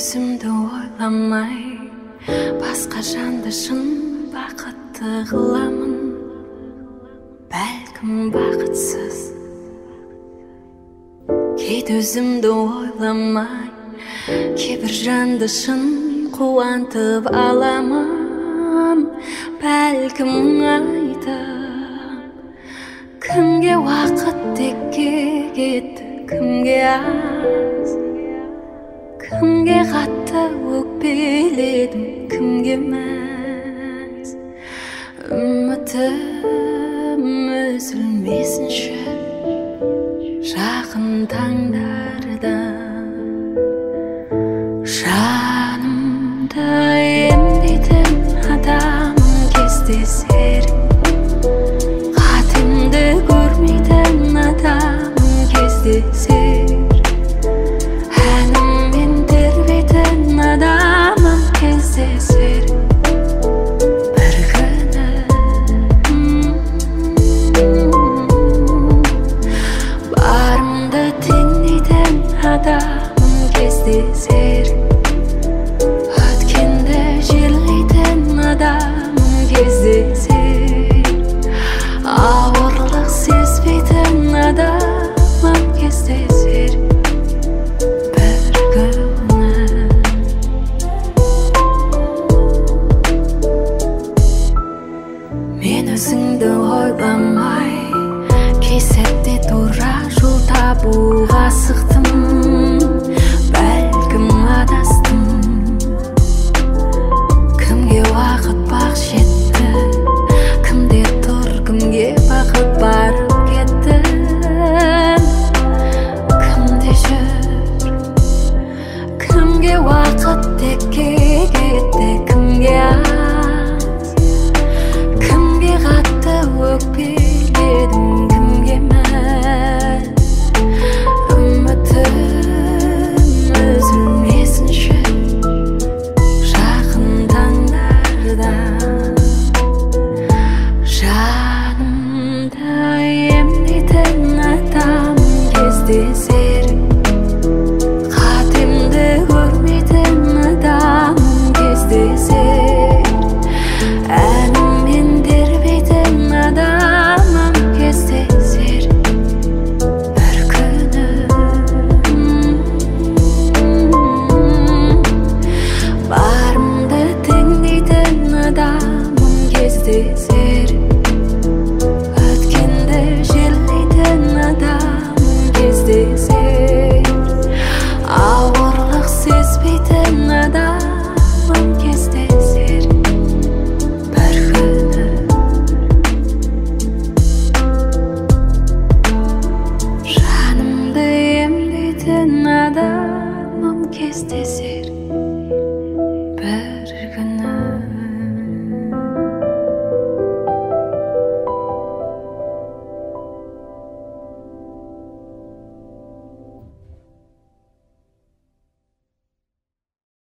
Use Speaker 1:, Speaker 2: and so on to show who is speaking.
Speaker 1: өзімді ойламай басқа жанды шын бақытты қыламын. Бәлкім бақытсыз кейде өзімді ойламай кейбір жанды шын қуантып аламын. Бәлкім айтып кімге уақыт текке кетті, кімге аз, кімге қатты өкпеледім, кімге мәз. Үмітім үзілмесінші жақын таңдарда, жанымды емдейтін адамым кездесер, қатымды көрмейтін адамым кездесер, әніммен тербейтін адамым кездесер бір күні. Барымды теңдейтін адамым кездесер, өткенді жерлейтін адамым кездесер, ауырлық сезбейтін адамым кездесер бір күні. Мен өзіңді ойламай кей сәтте тура жол табуға асықтым. Бәлкім адастым, кімге уақыт бақ жетті, кімде тұр, кімге бақыт барып кетті, кімде жүр, кімге уақыт текке кетті, кімге аз, кімге қатты өкпе